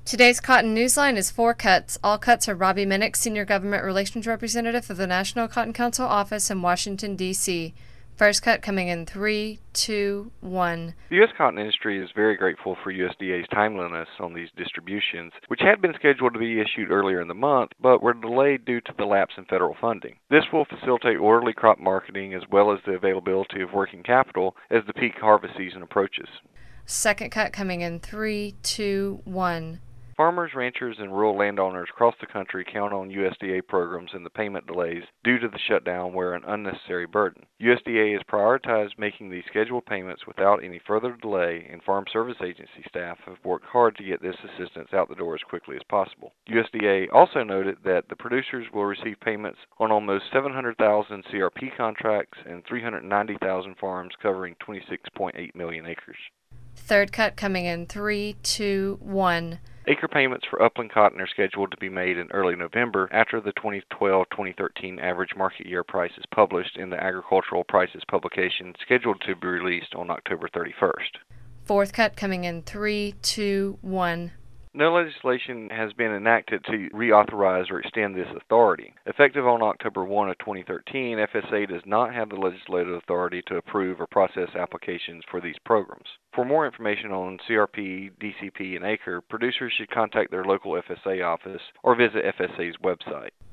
Today's Cotton Newsline is 4 cuts. All cuts are Robbie Minnick, Senior Government Relations Representative of the National Cotton Council office in Washington, D.C. First cut coming in 3, 2, 1. The U.S. cotton industry is very grateful for USDA's timeliness on these distributions, which had been scheduled to be issued earlier in the month, but were delayed due to the lapse in federal funding. This will facilitate orderly crop marketing as well as the availability of working capital as the peak harvest season approaches. Second cut coming in 3, 2, 1. Farmers, ranchers, and rural landowners across the country count on USDA programs, and the payment delays due to the shutdown were an unnecessary burden. USDA has prioritized making these scheduled payments without any further delay, and Farm Service Agency staff have worked hard to get this assistance out the door as quickly as possible. USDA also noted that the producers will receive payments on almost 700,000 CRP contracts and 390,000 farms covering 26.8 million acres. Third cut coming in 3, 2, 1. Acre payments for upland cotton are scheduled to be made in early November after the 2012-2013 average market year price is published in the Agricultural Prices publication, scheduled to be released on October 31st. Fourth cut coming in 3, 2, 1. No legislation has been enacted to reauthorize or extend this authority. Effective on October 1 of 2013, FSA does not have the legislative authority to approve or process applications for these programs. For more information on CRP, DCP, and ACRE, producers should contact their local FSA office or visit FSA's website.